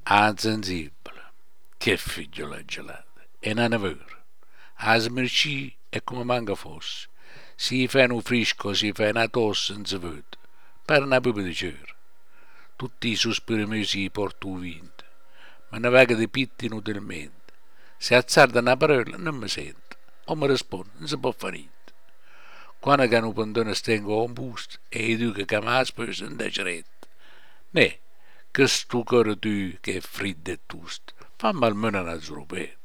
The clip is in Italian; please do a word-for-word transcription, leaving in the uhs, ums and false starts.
Ah, insensibile, che figlio la gelata, e non è vero. A smerci è come manca fosse. Si fa un frisco, si fa una tosse, non si vede. Per una pipa di cera. Tutti i sospiri miei si portano vinto. Ma ne vaga di pitti inutilmente. Se azzarda una parola non mi sento. O mi risponde, non si può fare niente. Quando che un pantone stengo un busto e tu che mi ha speso in deceretta. Ne, che sto cuore tu che è freddo e tosto. Fammi almeno una zorbetta.